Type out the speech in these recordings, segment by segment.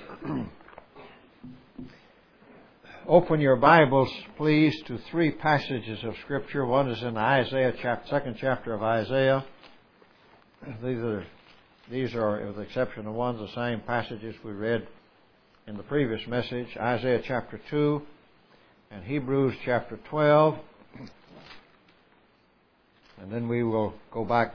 Open your Bibles, please, to three passages of Scripture. One is in Isaiah, second chapter of Isaiah. These are, with the exception of one, the same passages we read in the previous message. Isaiah chapter 2 and Hebrews chapter 12. And then we will go back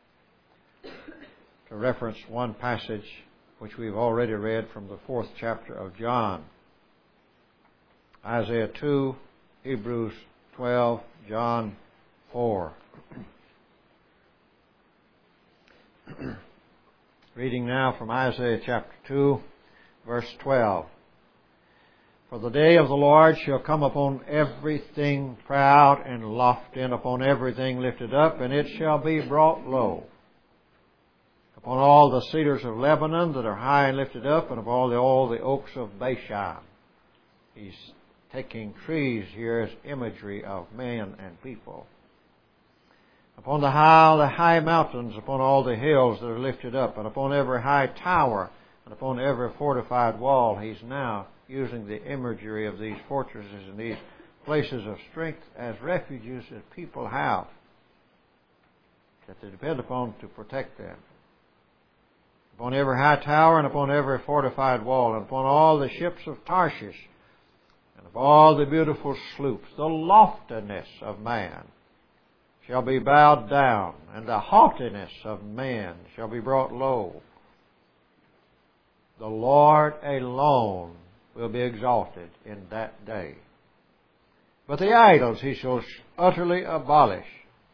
to reference one passage which we've already read from the 4th chapter of John. Isaiah 2, Hebrews 12, John 4. Reading now from Isaiah chapter 2, verse 12. For the day of the Lord shall come upon everything proud and lofty, and upon everything lifted up, and it shall be brought low. Upon all the cedars of Lebanon that are high and lifted up, and upon all the oaks of Bashan. He's taking trees here as imagery of men and people. Upon the high mountains, upon all the hills that are lifted up, and upon every high tower, and upon every fortified wall. He's now using the imagery of these fortresses and these places of strength as refuges that people have, that they depend upon to protect them. Upon every high tower, and upon every fortified wall, and upon all the ships of Tarshish, and of all the beautiful sloops, the loftiness of man shall be bowed down, and the haughtiness of men shall be brought low. The Lord alone will be exalted in that day. But the idols He shall utterly abolish.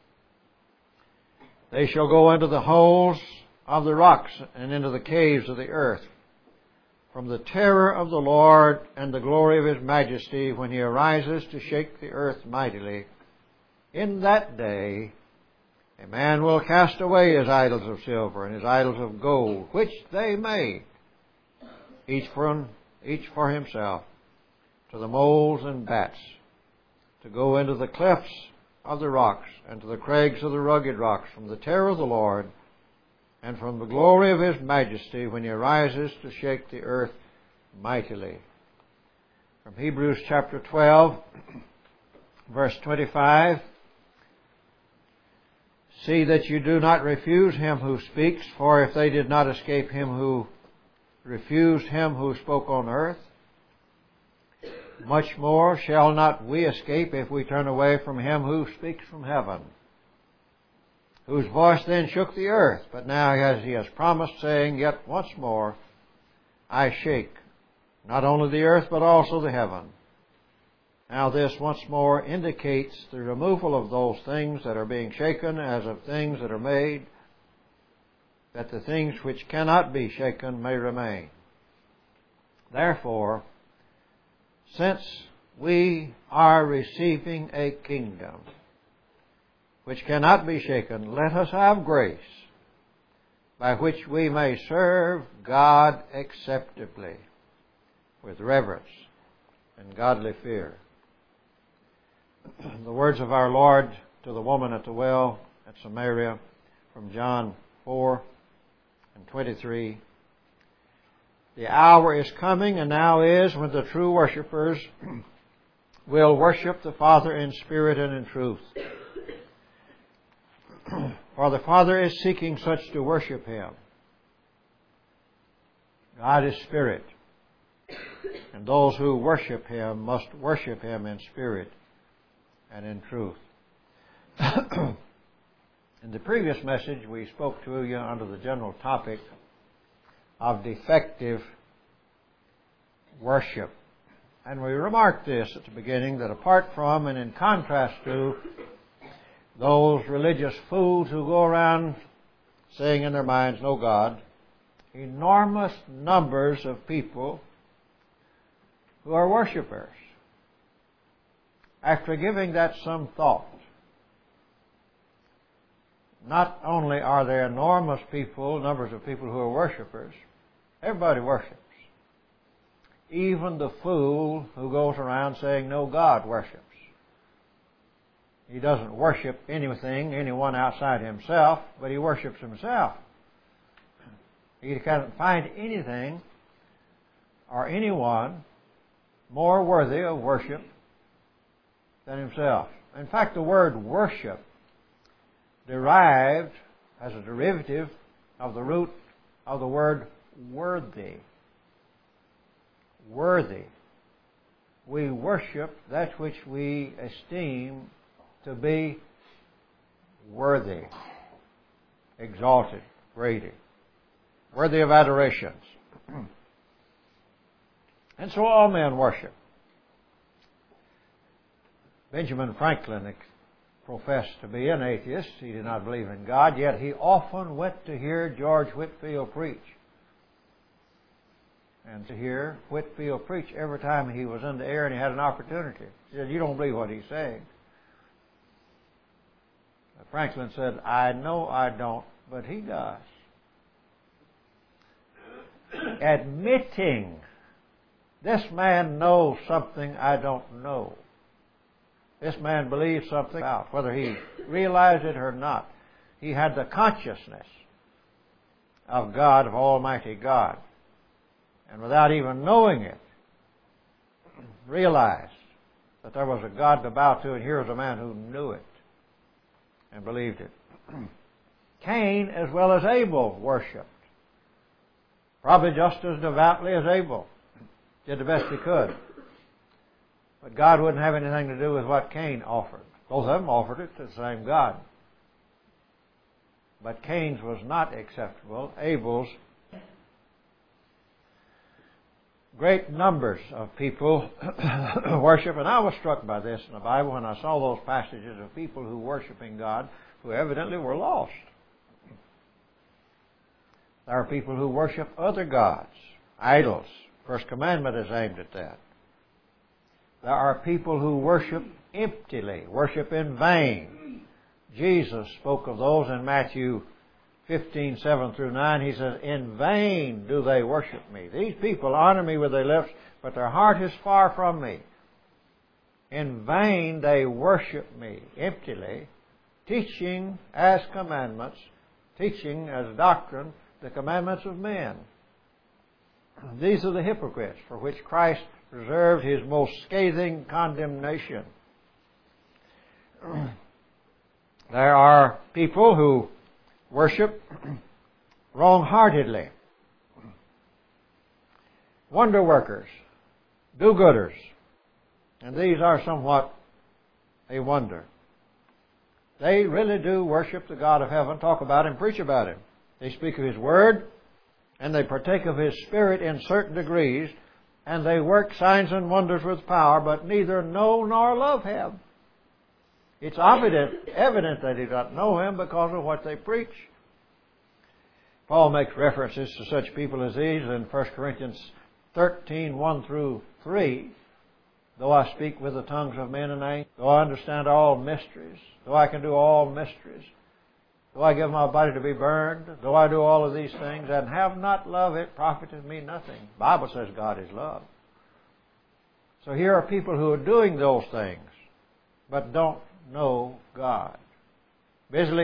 They shall go into the holes of the rocks and into the caves of the earth, from the terror of the Lord and the glory of His majesty, when He arises to shake the earth mightily. In that day a man will cast away his idols of silver and his idols of gold, which they made, each for himself, to the moles and bats, to go into the clefts of the rocks and to the crags of the rugged rocks, from the terror of the Lord and from the glory of His majesty, when He arises to shake the earth mightily. From Hebrews chapter 12, verse 25. See that you do not refuse Him who speaks, for if they did not escape Him who refused Him who spoke on earth, much more shall not we escape if we turn away from Him who speaks from heaven, whose voice then shook the earth, but now He has promised, saying, Yet once more I shake, not only the earth, but also the heaven. Now this once more indicates the removal of those things that are being shaken as of things that are made, that the things which cannot be shaken may remain. Therefore, since we are receiving a kingdom which cannot be shaken, let us have grace, by which we may serve God acceptably, with reverence and godly fear. The words of our Lord to the woman at the well at Samaria, from John 4 and 23. The hour is coming, and now is, when the true worshippers will worship the Father in spirit and in truth. For the Father is seeking such to worship Him. God is spirit, and those who worship Him must worship Him in spirit and in truth. In the previous message, we spoke to you under the general topic of defective worship. And we remarked this at the beginning, that apart from and in contrast to those religious fools who go around saying in their minds, no God, enormous numbers of people who are worshipers, after giving that some thought, not only are there enormous numbers of people who are worshipers, everybody worships. Even the fool who goes around saying no God worships. He doesn't worship anyone outside himself, but he worships himself. He can't find anything or anyone more worthy of worship than himself. In fact, the word worship derived as a derivative of the root of the word worthy. Worthy. We worship that which we esteem to be worthy, exalted, worthy of adorations. And so all men worship. Benjamin Franklin professed to be an atheist. He did not believe in God, yet he often went to hear George Whitefield preach. And to hear Whitefield preach every time he was in the air and he had an opportunity. He said, "You don't believe what he's saying." Franklin said, "I know I don't, but he does." Admitting, this man knows something I don't know. This man believes something about, whether he realized it or not. He had the consciousness of God, of Almighty God. And without even knowing it, realized that there was a God to bow to, and here was a man who knew it and believed it. Cain, as well as Abel, worshipped. Probably just as devoutly as Abel. Did the best he could. But God wouldn't have anything to do with what Cain offered. Both of them offered it to the same God. But Cain's was not acceptable. Abel's. Great numbers of people worship, and I was struck by this in the Bible when I saw those passages of people who worshiping God who evidently were lost. There are people who worship other gods, idols. First commandment is aimed at that. There are people who worship emptily, worship in vain. Jesus spoke of those in Matthew 15:7-9. He says, "In vain do they worship me." These people honor me with their lips, but their heart is far from me. In vain they worship me, emptily, teaching as commandments, teaching as doctrine the commandments of men. These are the hypocrites for which Christ reserved His most scathing condemnation. There are people who worship wrong-heartedly. Wonder workers, do-gooders, and these are somewhat a wonder. They really do worship the God of heaven, talk about Him, preach about Him. They speak of His Word, and they partake of His Spirit in certain degrees, and they work signs and wonders with power, but neither know nor love Him. It's evident that they do not know Him because of what they preach. Paul makes references to such people as these in 1 Corinthians 13:1-3. Though I speak with the tongues of men and angels, though I understand all mysteries, though I can do all mysteries, though I give my body to be burned, though I do all of these things, and have not love, it profiteth me nothing. The Bible says God is love. So here are people who are doing those things, but don't know God. Busily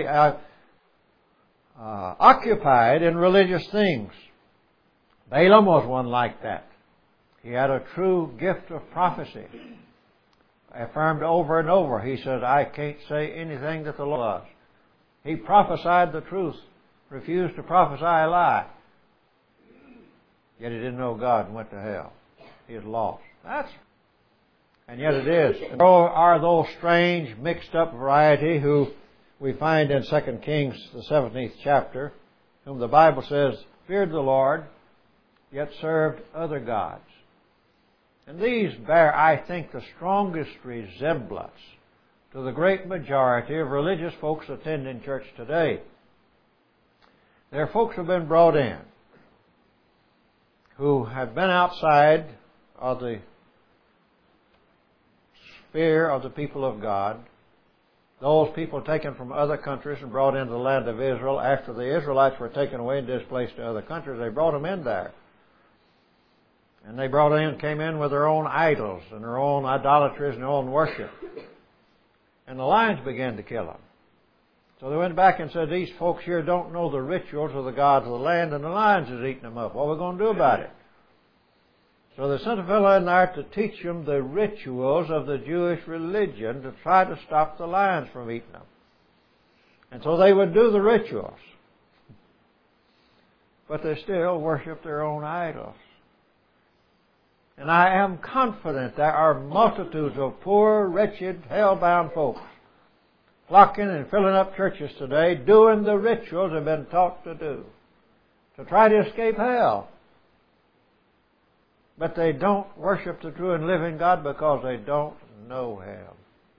occupied in religious things. Balaam was one like that. He had a true gift of prophecy. Affirmed over and over. He said, "I can't say anything that the Lord loves." He prophesied the truth, refused to prophesy a lie. Yet he didn't know God and went to hell. He is lost. And yet it is. And there are those strange, mixed up variety who we find in 2 Kings, the 17th chapter, whom the Bible says feared the Lord, yet served other gods. And these bear, I think, the strongest resemblance to the great majority of religious folks attending church today. There are folks who have been brought in who have been outside of the sphere of the people of God. Those people taken from other countries and brought into the land of Israel. After the Israelites were taken away and displaced to other countries, they brought them in there. And they came in with their own idols and their own idolatries and their own worship. And the lions began to kill them. So they went back and said, "These folks here don't know the rituals of the gods of the land, and the lions is eating them up. What are we going to do about it?" So they sent a fellow in there to teach them the rituals of the Jewish religion to try to stop the lions from eating them. And so they would do the rituals. But they still worship their own idols. And I am confident there are multitudes of poor, wretched, hell-bound folks flocking and filling up churches today, doing the rituals they've been taught to do, to try to escape hell. But they don't worship the true and living God because they don't know Him.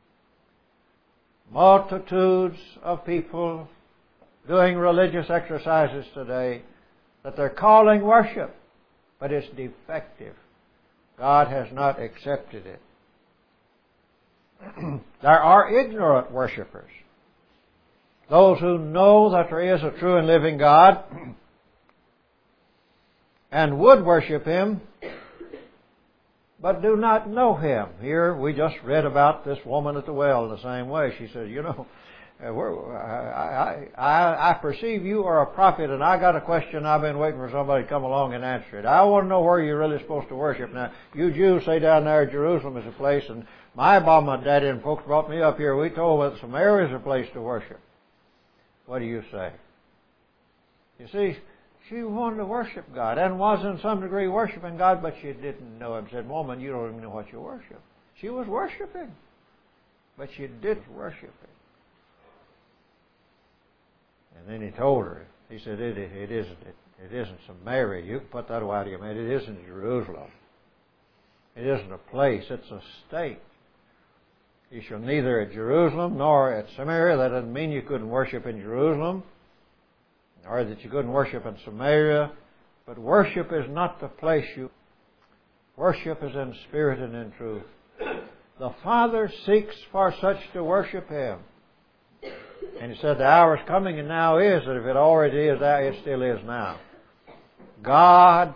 Multitudes of people doing religious exercises today that they're calling worship, but it's defective. God has not accepted it. There are ignorant worshippers. Those who know that there is a true and living God and would worship Him, but do not know Him. Here we just read about this woman at the well in the same way. She said, you know, I perceive you are a prophet, and I got a question. I've been waiting for somebody to come along and answer it. I want to know where you're really supposed to worship. Now, you Jews say down there Jerusalem is a place, and my mama and daddy and folks brought me up here. We told them that Samaria is a place to worship. What do you say? You see, she wanted to worship God and was in some degree worshiping God, but she didn't know Him. Said, woman, you don't even know what you worship. She was worshiping, but she didn't worship Him. And then He told her, He said, it isn't Samaria. You can put that away out of your mind. It isn't Jerusalem. It isn't a place. It's a state. You shall neither at Jerusalem nor at Samaria. That doesn't mean you couldn't worship in Jerusalem, or that you couldn't worship in Samaria. But worship is not the place you... Worship is in spirit and in truth. The Father seeks for such to worship Him. And He said, the hour is coming and now is, that if it already is there, it still is now. God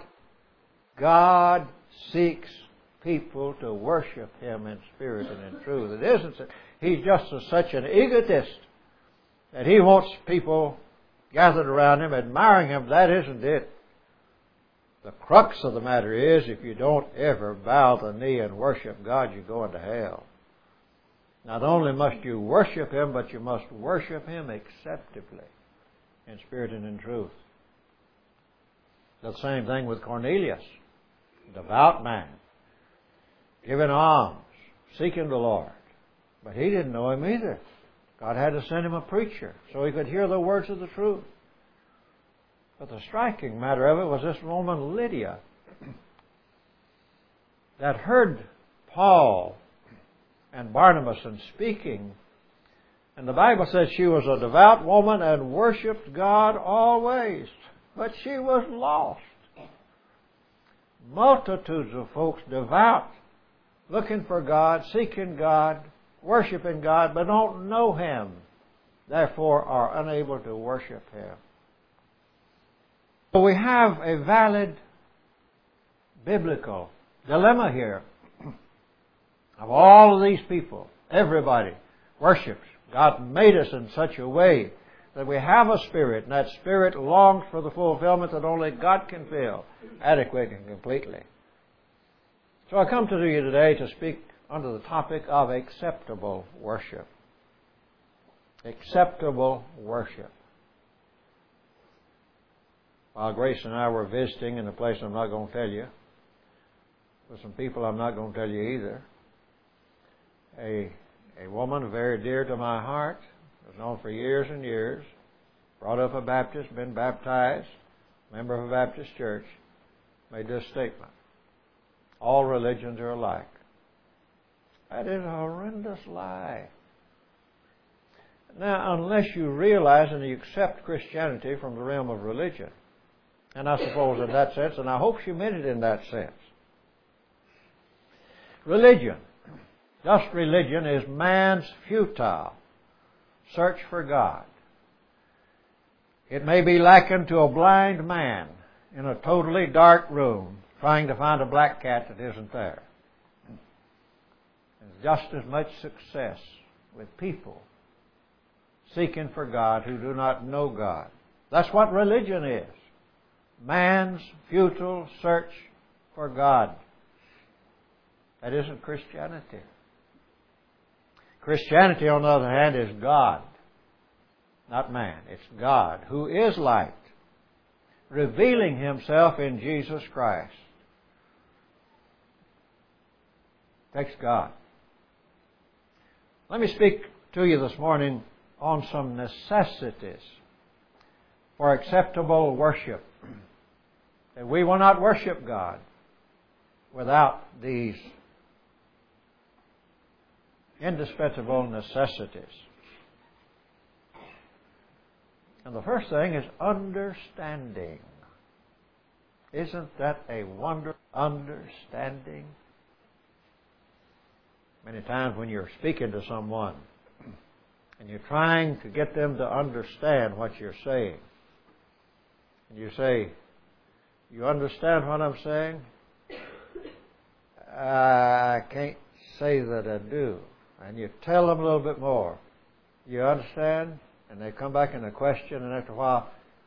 seeks people to worship Him in spirit and in truth. It isn't that He's just such an egotist that He wants people gathered around Him, admiring Him. That isn't it. The crux of the matter is, if you don't ever bow the knee and worship God, you go into hell. Not only must you worship Him, but you must worship Him acceptably, in spirit and in truth. The same thing with Cornelius, devout man, giving alms, seeking the Lord. But he didn't know Him either. God had to send him a preacher so he could hear the words of the truth. But the striking matter of it was this woman Lydia that heard Paul and Barnabas and speaking. And the Bible says she was a devout woman and worshipped God always. But she was lost. Multitudes of folks devout, looking for God, seeking God, worshiping God, but don't know Him. Therefore are unable to worship Him. So we have a valid biblical dilemma here. Of all of these people, everybody worships. God made us in such a way that we have a spirit, and that spirit longs for the fulfillment that only God can fill adequately and completely. So I come to you today to speak under the topic of acceptable worship. Acceptable worship. While Grace and I were visiting in a place I'm not going to tell you, with some people I'm not going to tell you either, a woman very dear to my heart, was known for years and years, brought up a Baptist, been baptized, member of a Baptist church, made this statement: all religions are alike. That is a horrendous lie. Now, unless you realize and you accept Christianity from the realm of religion, and I suppose in that sense, and I hope she meant it in that sense. Religion, just religion, is man's futile search for God. It may be likened to a blind man in a totally dark room trying to find a black cat that isn't there. There's just as much success with people seeking for God who do not know God. That's what religion is. Man's futile search for God. That isn't Christianity. Christianity, on the other hand, is God, not man. It's God, who is light, revealing Himself in Jesus Christ. Takes God. Let me speak to you this morning on some necessities for acceptable worship. And we will not worship God without these indispensable necessities. And the first thing is understanding. Isn't that a wonder? Understanding. Many times when you're speaking to someone and you're trying to get them to understand what you're saying, and you say, "You understand what I'm saying?" "I can't say that I do." And you tell them a little bit more. "You understand?" And they come back in a question, and after a while,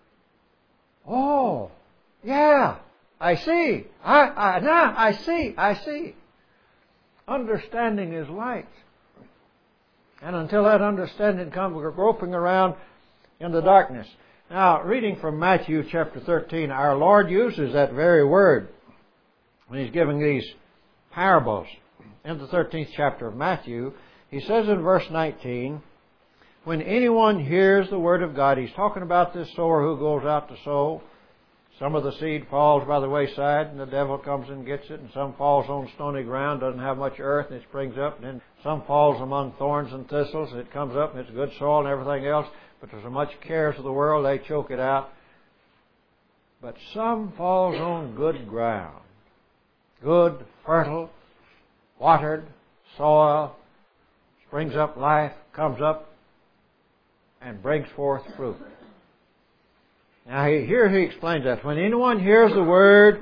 "Oh, yeah, I see. Now I see. Understanding is light. And until that understanding comes, we're groping around in the darkness. Now, reading from Matthew chapter 13, our Lord uses that very word when He's giving these parables. In the 13th chapter of Matthew, He says in verse 19, when anyone hears the word of God, He's talking about this sower who goes out to sow. Some of the seed falls by the wayside, and the devil comes and gets it, and some falls on stony ground, doesn't have much earth, and it springs up, and then some falls among thorns and thistles, and it comes up, and it's good soil and everything else, but there's so much cares of the world, they choke it out. But some falls on good ground, good, fertile, watered soil, springs up life, comes up, and brings forth fruit. Now here he explains that. When anyone hears the word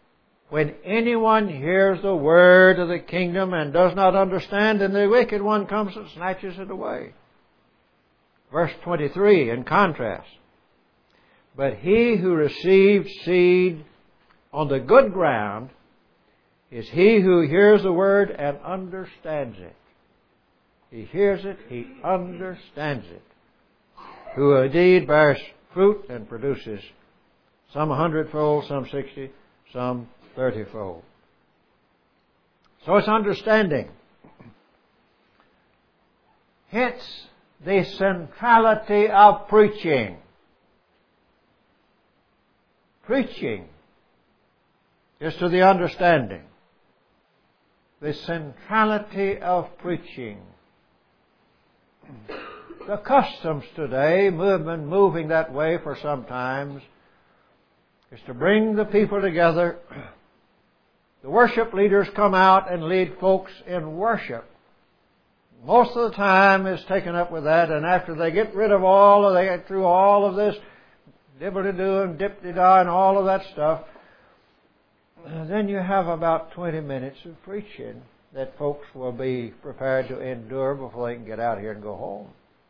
of the kingdom and does not understand, then the wicked one comes and snatches it away. Verse 23, in contrast. But he who receives seed on the good ground is he who hears the word and understands it. He hears it, he understands it. Who indeed bears fruit and produces some 100-fold, some 60, some 30-fold. So it's understanding. Hence the centrality of preaching. Preaching is to the understanding. The centrality of preaching. The customs today, movement moving that way for some times, is to bring the people together. The worship leaders come out and lead folks in worship. Most of the time is taken up with that, and after they get through all of this dibble-de-doo and dip-de-da and all of that stuff, then you have about 20 minutes of preaching that folks will be prepared to endure before they can get out here and go home.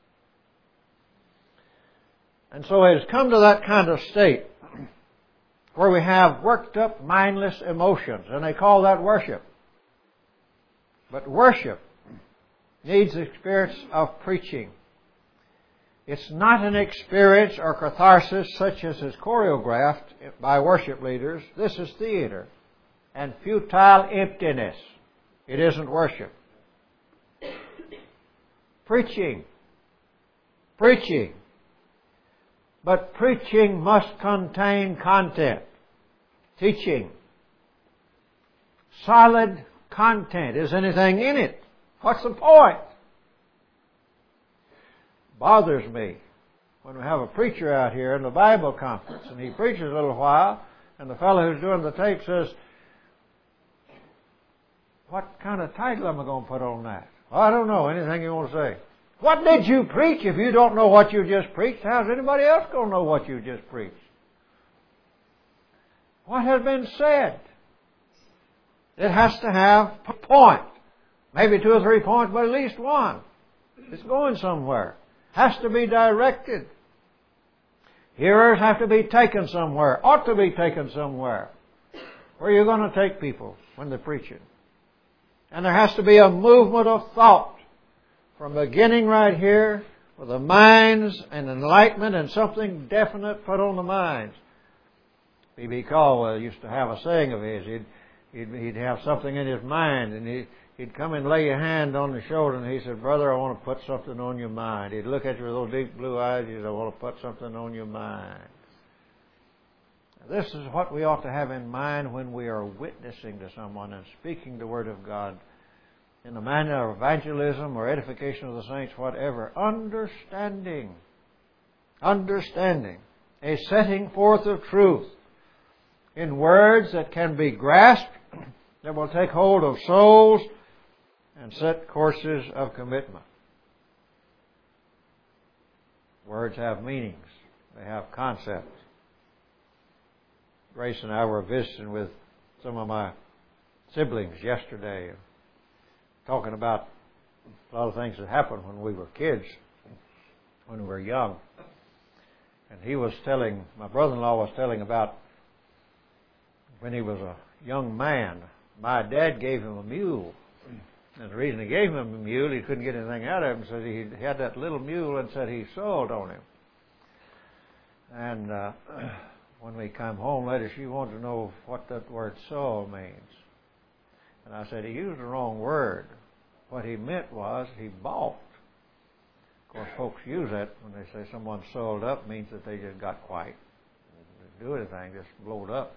And so it has come to that kind of state where we have worked up mindless emotions, and they call that worship. But worship needs the experience of preaching. It's not an experience or catharsis such as is choreographed by worship leaders. This is theater and futile emptiness. It isn't worship. Preaching. But preaching must contain content. Teaching. Solid content. Is anything in it? What's the point? Bothers me when we have a preacher out here in the Bible conference and he preaches a little while and the fellow who's doing the tape says, "What kind of title am I going to put on that?" "Well, I don't know. Anything you want to say." What did you preach? If you don't know what you just preached, how's anybody else going to know what you just preached? What has been said? It has to have a point. Maybe 2 or 3 points, but at least one. It's going somewhere. Has to be directed. Hearers have to be taken somewhere. Ought to be taken somewhere. Where are you going to take people when they're preaching? And there has to be a movement of thought from beginning right here with the minds and enlightenment and something definite put on the minds. B.B. Caldwell used to have a saying of his. He'd have something in his mind, and he'd come and lay a hand on the shoulder, and he said, "Brother, I want to put something on your mind." He'd look at you with those deep blue eyes. He said, "I want to put something on your mind." This is what we ought to have in mind when we are witnessing to someone and speaking the Word of God in the manner of evangelism or edification of the saints, whatever. Understanding. A setting forth of truth in words that can be grasped, that will take hold of souls and set courses of commitment. Words have meanings. They have concepts. Grace and I were visiting with some of my siblings yesterday, talking about a lot of things that happened when we were kids, when we were young. And my brother-in-law was telling about when he was a young man, my dad gave him a mule. And the reason he gave him a mule, he couldn't get anything out of him, so he had that little mule and said he sold on him. And when we come home later, she wanted to know what that word sold means. And I said, he used the wrong word. What he meant was he balked. Of course, folks use that when they say someone sold up, means that they just got quiet. They didn't do anything, just blowed up.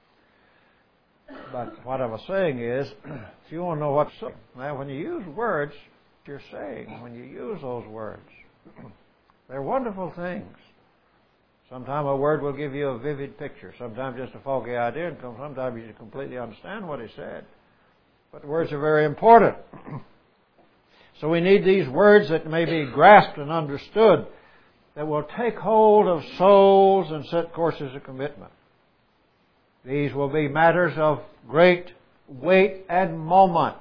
But what I was saying is, if you want to know what's so, now when you use words, you're saying, when you use those words, they're wonderful things. Sometimes a word will give you a vivid picture. Sometimes just a foggy idea, and sometimes you completely understand what he said. But words are very important. So we need these words that may be grasped and understood, that will take hold of souls and set courses of commitment. These will be matters of great weight and moment.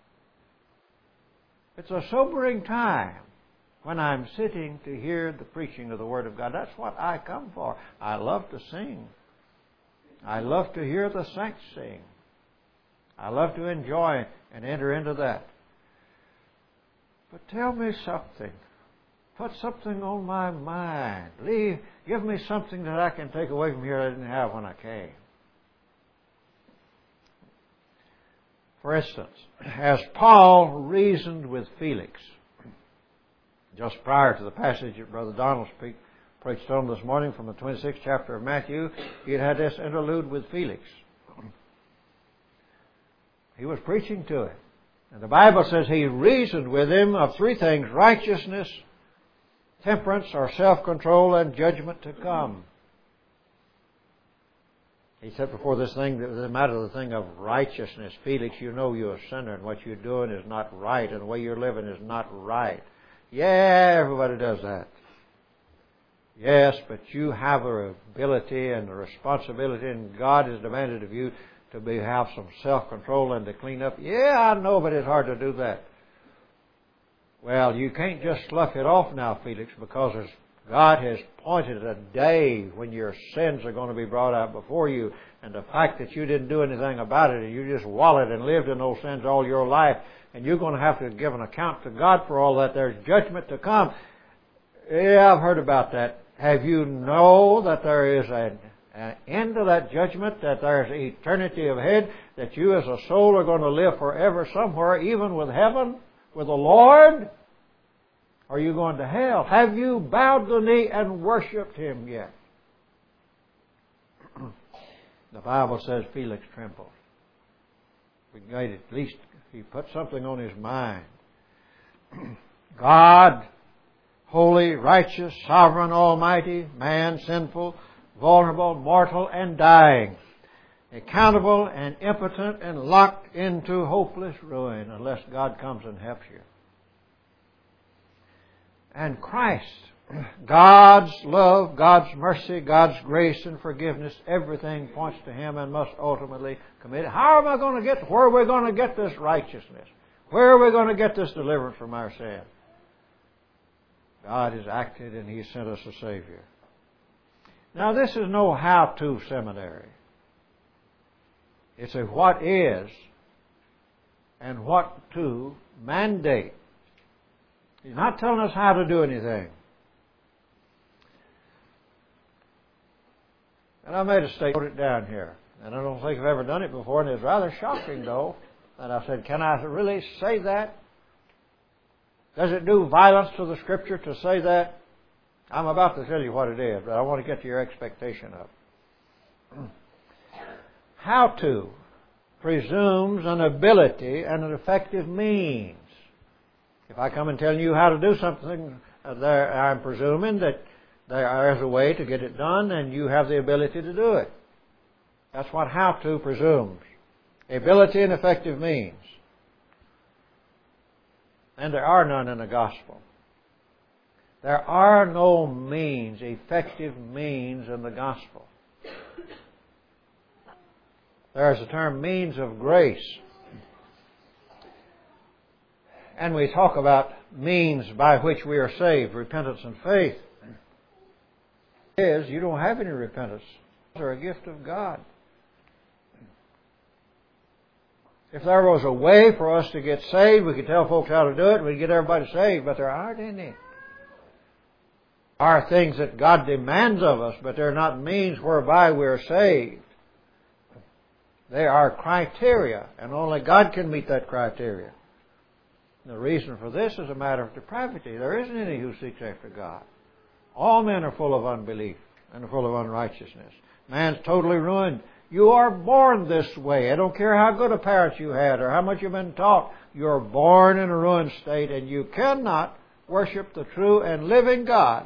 It's a sobering time when I'm sitting to hear the preaching of the Word of God. That's what I come for. I love to sing. I love to hear the saints sing. I love to enjoy and enter into that. But tell me something. Put something on my mind. Give me something that I can take away from here I didn't have when I came. For instance, as Paul reasoned with Felix, just prior to the passage that Brother Donald preached on this morning from the 26th chapter of Matthew, he had this interlude with Felix. He was preaching to him. And the Bible says he reasoned with him of three things: righteousness, temperance or self-control, and judgment to come. He said before this thing, the matter of the thing of righteousness. Felix, you know you're a sinner and what you're doing is not right and the way you're living is not right. Yeah, everybody does that. Yes, but you have a ability and a responsibility, and God has demanded of you to have some self-control and to clean up. Yeah, I know, but it's hard to do that. Well, you can't just slough it off now, Felix, because God has appointed a day when your sins are going to be brought out before you. And the fact that you didn't do anything about it and you just wallowed and lived in those sins all your life, and you're going to have to give an account to God for all that. There's judgment to come. Yeah, I've heard about that. Have you know that there is an end to that judgment, that there's eternity ahead, that you as a soul are going to live forever somewhere, even with heaven, with the Lord? Or are you going to hell? Have you bowed the knee and worshipped Him yet? The Bible says Felix trembled. At least he put something on his mind. God, holy, righteous, sovereign, almighty, man, sinful, vulnerable, mortal, and dying, accountable and impotent and locked into hopeless ruin unless God comes and helps you. And Christ, God's love, God's mercy, God's grace and forgiveness, everything points to Him and must ultimately commit it. How am I going to get, where are we going to get this righteousness? Where are we going to get this deliverance from our sin? God has acted and He sent us a Savior. Now this is no how-to seminary. It's a what is and what to mandate. He's not telling us how to do anything. And I made a statement, wrote it down here. And I don't think I've ever done it before, and it's rather shocking, though. And I said, can I really say that? Does it do violence to the Scripture to say that? I'm about to tell you what it is, but I want to get to your expectation of it. How to presumes an ability and an effective means. If I come and tell you how to do something, I'm presuming that there is a way to get it done and you have the ability to do it. That's what how to presumes. Ability and effective means. And there are none in the gospel. There are no means, effective means in the gospel. There is the term means of grace. And we talk about means by which we are saved, repentance and faith. You don't have any repentance. They're a gift of God. If there was a way for us to get saved, we could tell folks how to do it, and we'd get everybody saved, but there aren't any. There are things that God demands of us, but they're not means whereby we're saved. They are criteria, and only God can meet that criteria. The reason for this is a matter of depravity. There isn't any who seeks after God. All men are full of unbelief and are full of unrighteousness. Man's totally ruined. You are born this way. I don't care how good a parent you had or how much you've been taught. You're born in a ruined state, and you cannot worship the true and living God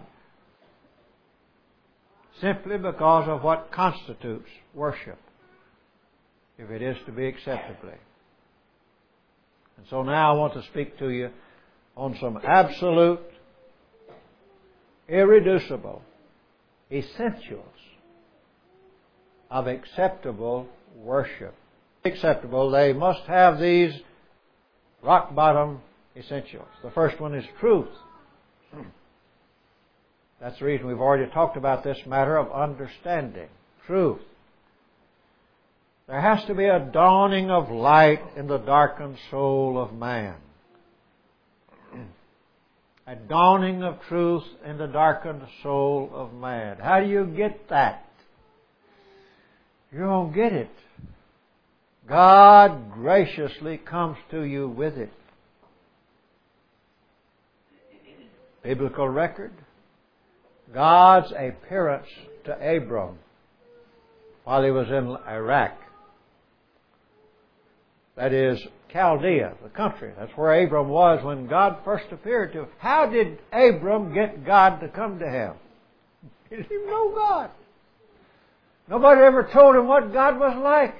simply because of what constitutes worship, if it is to be acceptably. And so now I want to speak to you on some absolute, irreducible essentials of acceptable worship. Acceptable, they must have these rock-bottom essentials. The first one is truth. That's the reason we've already talked about this matter of understanding. Truth. There has to be a dawning of light in the darkened soul of man. A dawning of truth in the darkened soul of man. How do you get that? You don't get it. God graciously comes to you with it. Biblical record. God's appearance to Abram while he was in Iraq. That is Chaldea, the country. That's where Abram was when God first appeared to him. How did Abram get God to come to him? He didn't even know God. Nobody ever told him what God was like.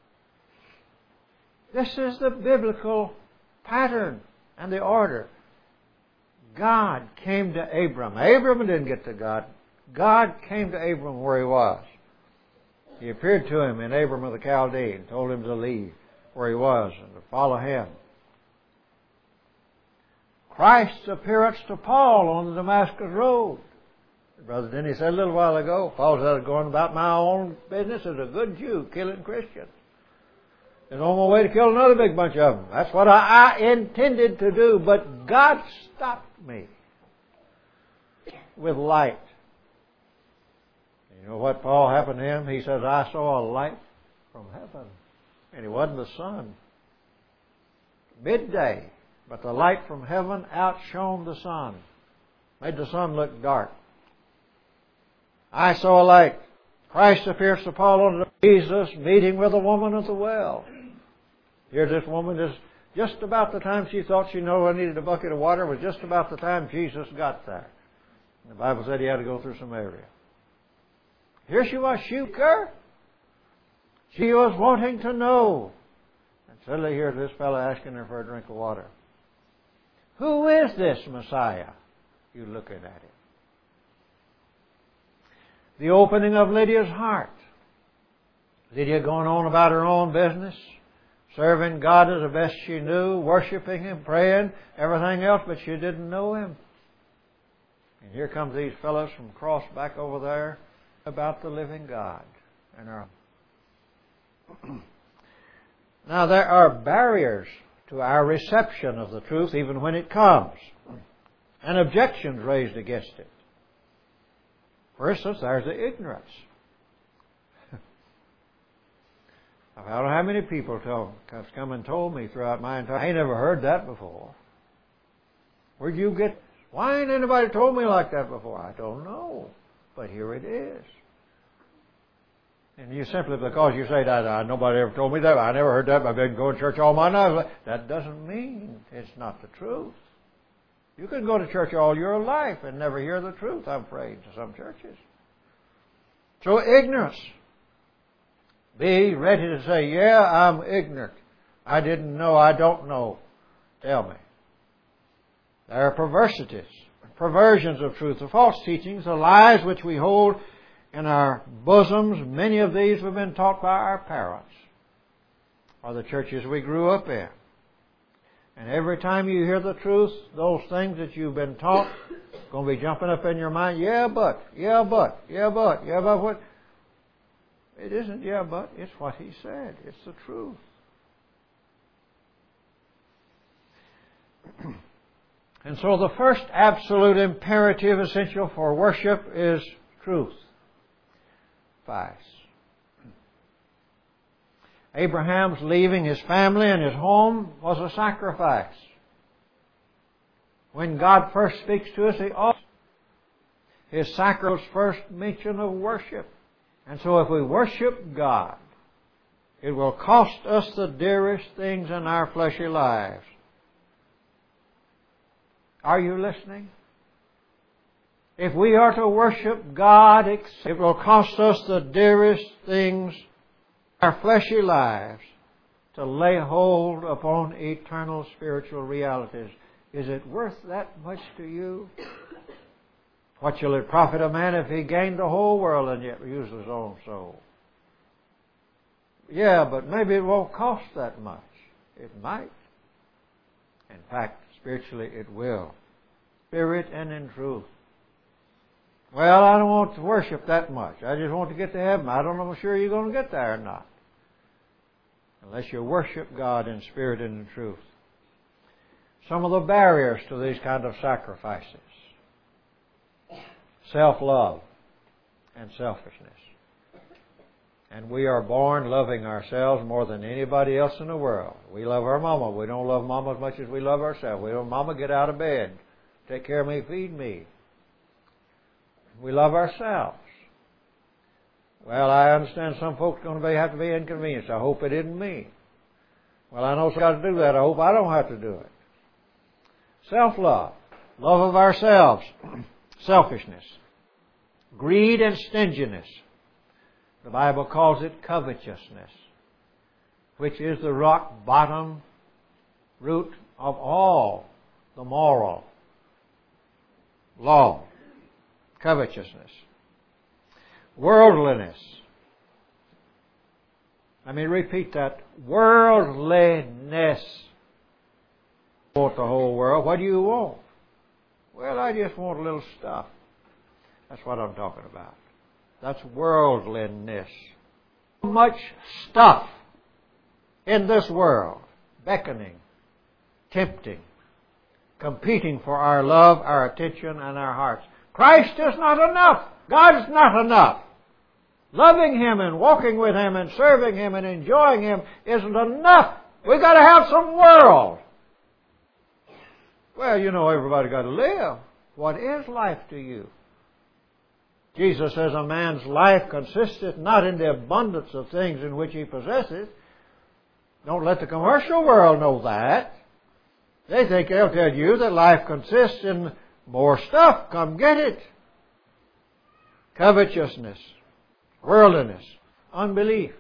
This is the biblical pattern and the order. God came to Abram. Abram didn't get to God. God came to Abram where he was. He appeared to him in Abram of the Chaldees and told him to leave where he was and to follow him. Christ's appearance to Paul on the Damascus Road. Brother Denny said a little while ago, Paul said, going about my own business as a good Jew, killing Christians. And on my way to kill another big bunch of them. That's what I intended to do, but God stopped me with light. You know what Paul happened to him? He says, I saw a light from heaven. And it wasn't the sun. Midday. But the light from heaven outshone the sun. Made the sun look dark. I saw a light. Christ appears to Paul on Jesus meeting with a woman at the well. Here's this woman, just about the time she thought she knew I needed a bucket of water, was just about the time Jesus got there. The Bible said he had to go through Samaria. Here she was, her. She was wanting to know. And suddenly here's this fellow asking her for a drink of water. Who is this Messiah? You looking at him. The opening of Lydia's heart. Lydia going on about her own business, serving God as the best she knew, worshiping Him, praying, everything else, but she didn't know Him. And here comes these fellows from across back over there about the living God. And now there are barriers to our reception of the truth even when it comes, and objections raised against it. For instance, there's the ignorance. I don't know how many people have come and told me throughout my entire... I ain't never heard that before. Where'd you get... Why ain't anybody told me like that before? I don't know. But here it is. And you simply, because you say that, nobody ever told me that, I never heard that, I've been going to church all my life. That doesn't mean it's not the truth. You can go to church all your life and never hear the truth, I'm afraid, to some churches. So ignorance. Be ready to say, yeah, I'm ignorant. I didn't know, I don't know. Tell me. There are perversities, perversions of truth, the false teachings, the lies which we hold in our bosoms. Many of these have been taught by our parents or the churches we grew up in. And every time you hear the truth, those things that you've been taught going to be jumping up in your mind. Yeah, but what? It isn't yeah, but. It's what he said. It's the truth. And so the first absolute imperative essential for worship is truth. Abraham's leaving his family and his home was a sacrifice. When God first speaks to us, his sacrifice first mention of worship. And so if we worship God, it will cost us the dearest things in our fleshly lives. Are you listening? If we are to worship God, it will cost us the dearest things in our fleshly lives to lay hold upon eternal spiritual realities. Is it worth that much to you? What shall it profit a man if he gained the whole world and yet lose his own soul? Yeah, but maybe it won't cost that much. It might. In fact, spiritually it will. Spirit and in truth. Well, I don't want to worship that much. I just want to get to heaven. I don't know for sure you're going to get there or not. Unless you worship God in spirit and in truth. Some of the barriers to these kind of sacrifices. Self-love and selfishness. And we are born loving ourselves more than anybody else in the world. We love our mama. We don't love mama as much as we love ourselves. We don't, mama, get out of bed. Take care of me, feed me. We love ourselves. Well, I understand some folks are going to have to be inconvenienced. I hope it isn't me. Well, I know someone's got to do that. I hope I don't have to do it. Self-love. Love of ourselves. Selfishness. Greed and stinginess. The Bible calls it covetousness, which is the rock bottom root of all the moral law. Covetousness. Worldliness. Let me repeat that. Worldliness. You want the whole world. What do you want? Well, I just want a little stuff. That's what I'm talking about. That's worldliness. Much stuff in this world. Beckoning. Tempting. Competing for our love, our attention, and our hearts. Christ is not enough. God is not enough. Loving Him and walking with Him and serving Him and enjoying Him isn't enough. We've got to have some world. Well, you know, everybody got to live. What is life to you? Jesus says a man's life consisteth not in the abundance of things in which he possesses. Don't let the commercial world know that. They think they'll tell you that life consists in more stuff. Come get it. Covetousness. Worldliness. Unbelief.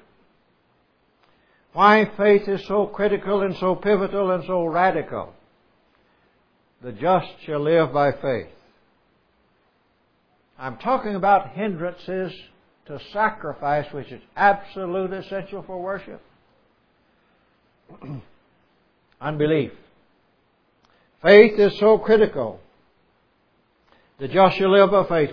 Why faith is so critical and so pivotal and so radical. The just shall live by faith. I'm talking about hindrances to sacrifice, which is absolute essential for worship. Unbelief. Faith is so critical. The just shall live by faith.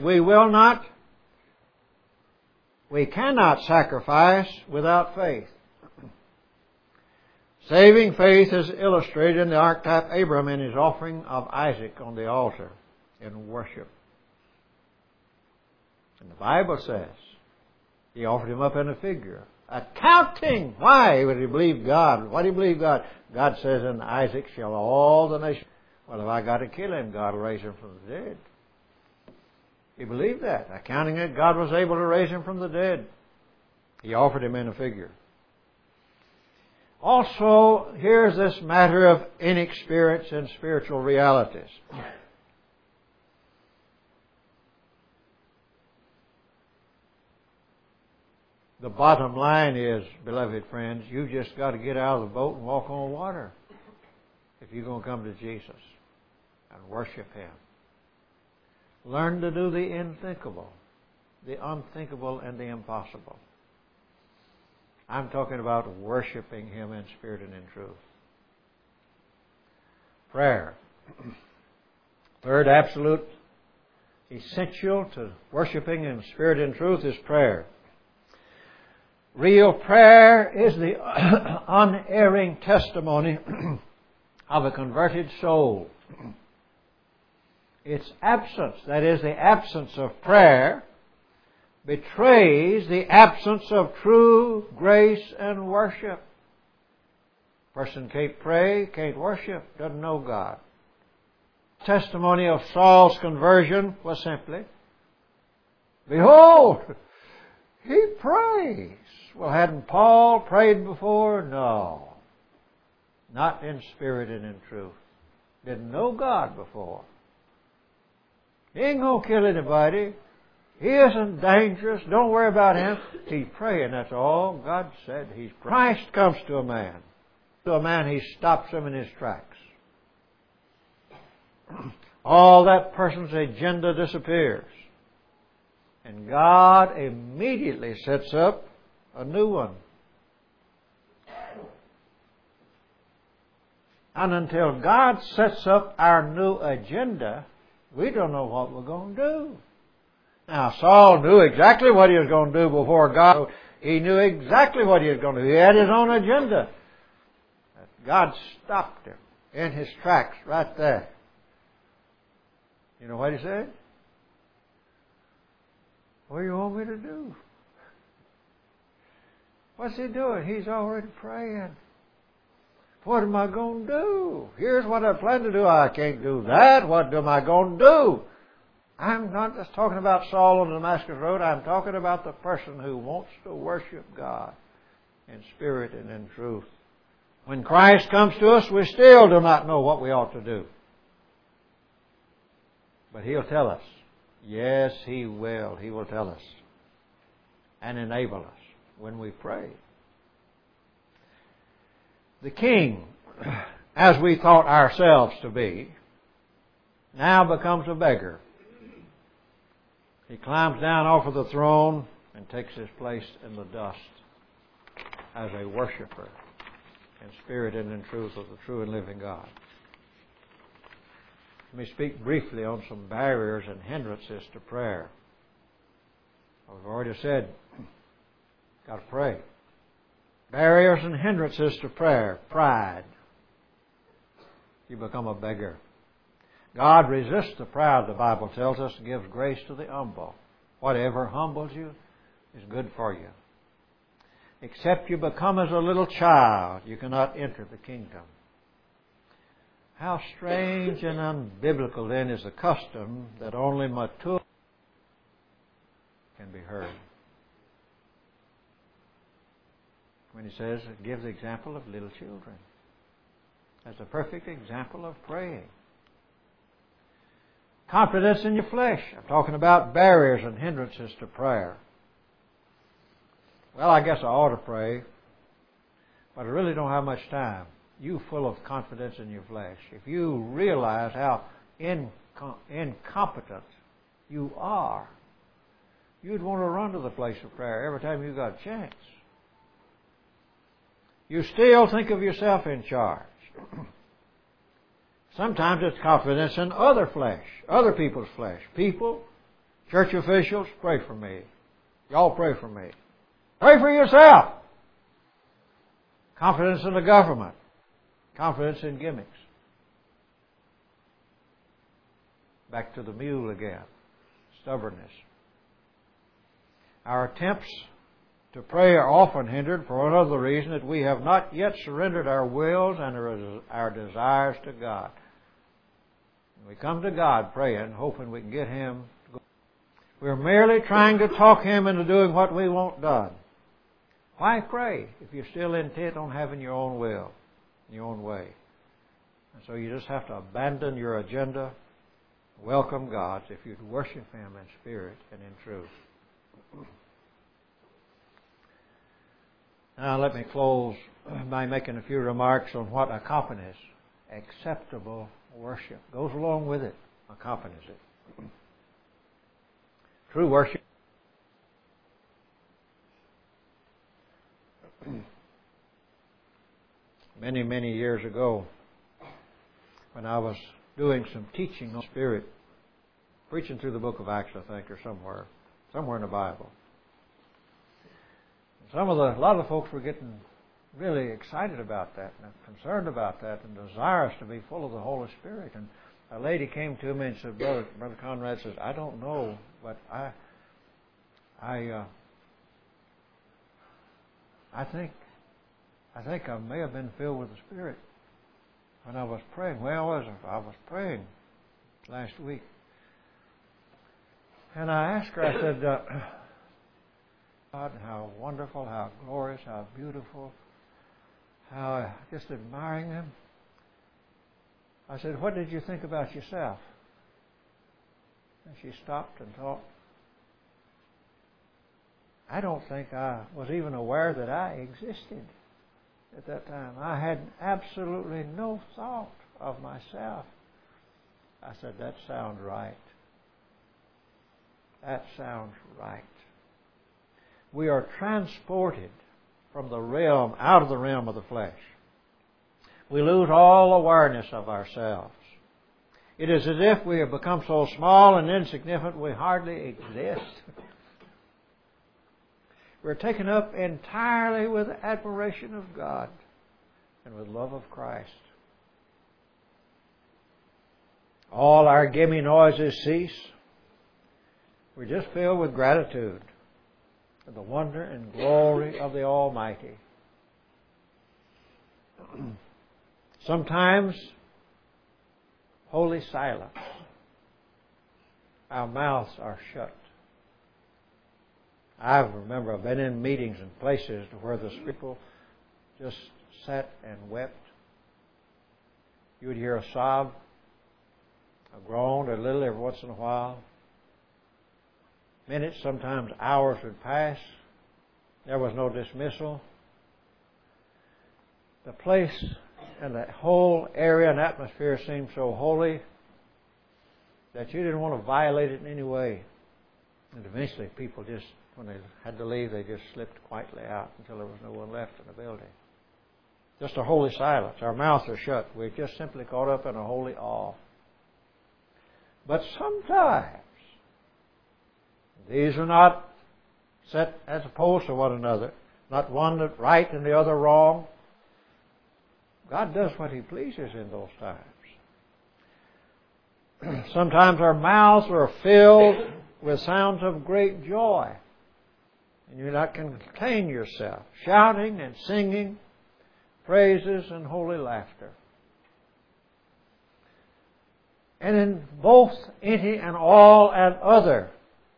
We cannot sacrifice without faith. Saving faith is illustrated in the archetype Abraham in his offering of Isaac on the altar in worship. And the Bible says he offered him up in a figure, accounting. Why would he believe God? Why do you believe God? God says, in Isaac shall all the nations. Well, if I got to kill him, God will raise him from the dead. He believed that, accounting that God was able to raise him from the dead. He offered him in a figure. Also, here's this matter of inexperience in spiritual realities. The bottom line is, beloved friends, you've just got to get out of the boat and walk on water if you're going to come to Jesus and worship Him. Learn to do the unthinkable and the impossible. I'm talking about worshiping Him in spirit and in truth. Prayer. Third absolute essential to worshiping in spirit and truth is prayer. Real prayer is the unerring testimony of a converted soul. Its absence, that is, the absence of prayer, betrays the absence of true grace and worship. Person can't pray, can't worship, doesn't know God. Testimony of Saul's conversion was simply, behold, he prays. Well, hadn't Paul prayed before? No. Not in spirit and in truth. Didn't know God before. He ain't going to kill anybody. He isn't dangerous. Don't worry about him. He's praying, that's all. God said he's praying. Christ comes to a man. To a man, he stops him in his tracks. All that person's agenda disappears. And God immediately sets up a new one. And until God sets up our new agenda, we don't know what we're going to do. Now, Saul knew exactly what he was going to do before God. He knew exactly what he was going to do. He had his own agenda. God stopped him in his tracks right there. You know what he said? What do you want me to do? What's he doing? He's already praying. What am I going to do? Here's what I plan to do. I can't do that. What am I going to do? I'm not just talking about Saul on the Damascus Road. I'm talking about the person who wants to worship God in spirit and in truth. When Christ comes to us, we still do not know what we ought to do. But He'll tell us. Yes, He will. He will tell us and enable us when we pray. The king, as we thought ourselves to be, now becomes a beggar. He climbs down off of the throne and takes his place in the dust as a worshiper in spirit and in truth of the true and living God. Let me speak briefly on some barriers and hindrances to prayer. I've already said, got to pray. Barriers and hindrances to prayer. Pride. You become a beggar. God resists the proud, the Bible tells us, and gives grace to the humble. Whatever humbles you is good for you. Except you become as a little child, you cannot enter the kingdom. How strange and unbiblical then is the custom that only mature can be heard. When he says, give the example of little children. That's a perfect example of praying. Confidence in your flesh. I'm talking about barriers and hindrances to prayer. Well, I guess I ought to pray, but I really don't have much time. You full of confidence in your flesh. If you realize how incompetent you are, you'd want to run to the place of prayer every time you got a chance. You still think of yourself in charge. Sometimes it's confidence in other flesh, other people's flesh. People, church officials, pray for me. Y'all pray for me. Pray for yourself. Confidence in the government. Confidence in gimmicks. Back to the mule again. Stubbornness. Our attempts to pray are often hindered for another reason, that we have not yet surrendered our wills and our desires to God. We come to God praying, hoping we can get Him to go. We're merely trying to talk Him into doing what we want done. Why pray if you're still intent on having your own will, your own way? And so you just have to abandon your agenda, welcome God if you'd worship Him in spirit and in truth. Now let me close by making a few remarks on what accompanies acceptable worship. Goes along with it, accompanies it. True worship. Many, many years ago, when I was doing some teaching on spirit, preaching through the book of Acts, I think, or somewhere in the Bible. A lot of the folks were getting really excited about that and concerned about that and desirous to be full of the Holy Spirit. And a lady came to me and said, Brother Conrad says, I don't know, but I think I may have been filled with the Spirit when I was praying. Well, I was praying last week. And I asked her, I said, God, how wonderful, how glorious, how beautiful, how just admiring Him. I said, what did you think about yourself? And she stopped and thought. I don't think I was even aware that I existed at that time. I had absolutely no thought of myself. I said, that sounds right. That sounds right. We are transported from the realm, out of the realm of the flesh. We lose all awareness of ourselves. It is as if we have become so small and insignificant we hardly exist. We're taken up entirely with admiration of God and with love of Christ. All our gimme noises cease. We're just filled with gratitude for the wonder and glory of the Almighty. Sometimes, holy silence. Our mouths are shut. I remember I've been in meetings and places where the people just sat and wept. You would hear a sob, a groan, a little every once in a while. Minutes, sometimes hours would pass. There was no dismissal. The place and the whole area and atmosphere seemed so holy that you didn't want to violate it in any way. And eventually people just, when they had to leave, they just slipped quietly out until there was no one left in the building. Just a holy silence. Our mouths are shut. We're just simply caught up in a holy awe. But sometimes, these are not set as opposed to one another, not one right and the other wrong. God does what He pleases in those times. Sometimes our mouths are filled with sounds of great joy, and you not contain yourself, shouting and singing praises and holy laughter. And in both any and all and other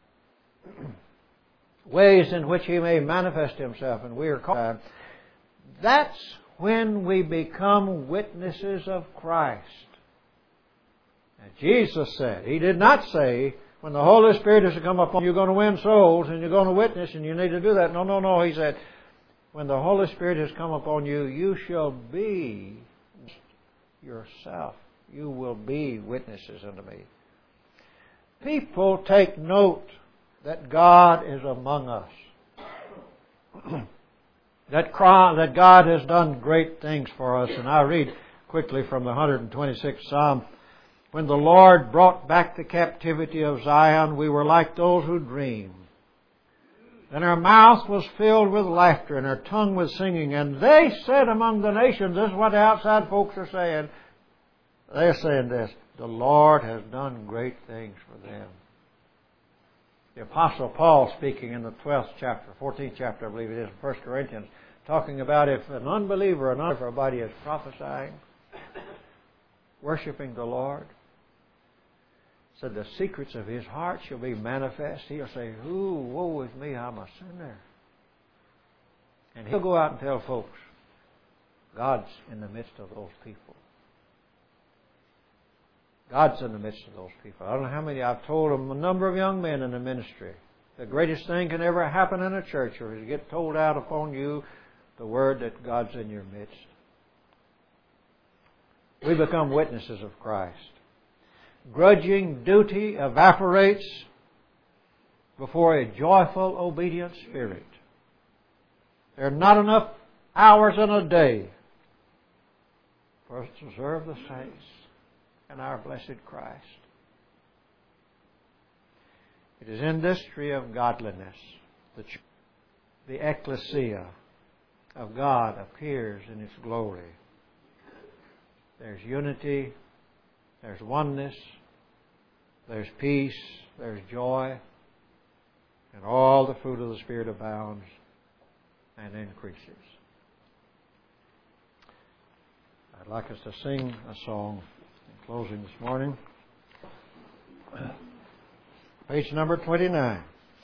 ways in which He may manifest Himself, and we are called, that's when we become witnesses of Christ. And Jesus said, He did not say, when the Holy Spirit is to come upon you, you're going to win souls and you're going to witness and you need to do that. No. He said, when the Holy Spirit has come upon you, you shall be yourself. You will be witnesses unto me. People take note that God is among us. That God has done great things for us. And I read quickly from the 126th Psalm. When the Lord brought back the captivity of Zion, we were like those who dream. And her mouth was filled with laughter, and her tongue with singing. And they said among the nations, this is what the outside folks are saying. They're saying this, the Lord has done great things for them. The Apostle Paul speaking in the 12th chapter, 14th chapter, I believe it is, 1 Corinthians, talking about if an unbeliever, everybody is prophesying, worshiping the Lord, said the secrets of his heart shall be manifest. He'll say, ooh, woe is me, I'm a sinner. And he'll go out and tell folks, God's in the midst of those people. God's in the midst of those people. I don't know how many, I've told them, a number of young men in the ministry, the greatest thing can ever happen in a church is to get told out upon you the word that God's in your midst. We become witnesses of Christ. Grudging duty evaporates before a joyful, obedient spirit. There are not enough hours in a day for us to serve the saints and our blessed Christ. It is in this tree of godliness that the ecclesia of God appears in its glory. There's unity, there's oneness, there's peace, there's joy, and all the fruit of the Spirit abounds and increases. I'd like us to sing a song in closing this morning. Page number 29.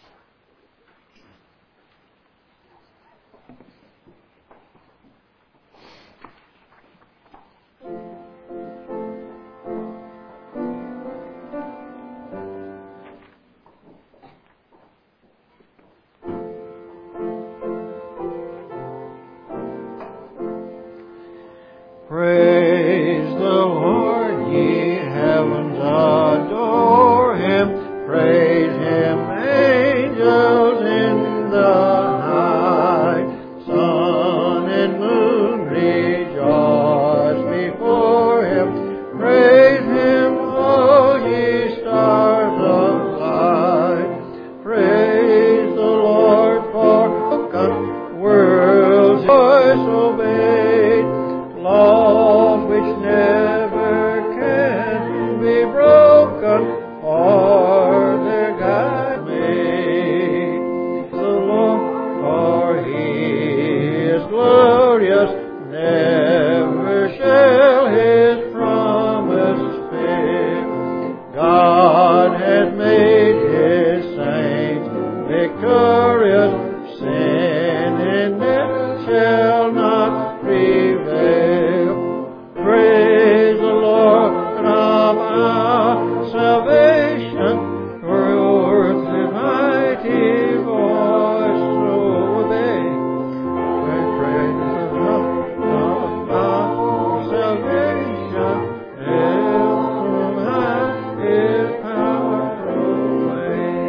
Praise the Lord, ye heavens, adore Him. Praise Him, angels in the high. Sun and moon rejoice before Him. Praise Him, all ye stars of light. Praise the Lord, for the world's voice obeyed. Laws which never can be broken, for their God made. The Lord, for He is glorious, never shall His promise fail. God has made His saints victorious, sin and death shall not prevail. Praise the Lord of our salvation, for yours the mighty voice so obey. When praise the Lord of our salvation, hail from high His power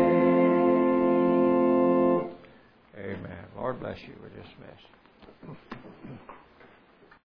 proclaim. Amen. Lord bless you. We're dismissed.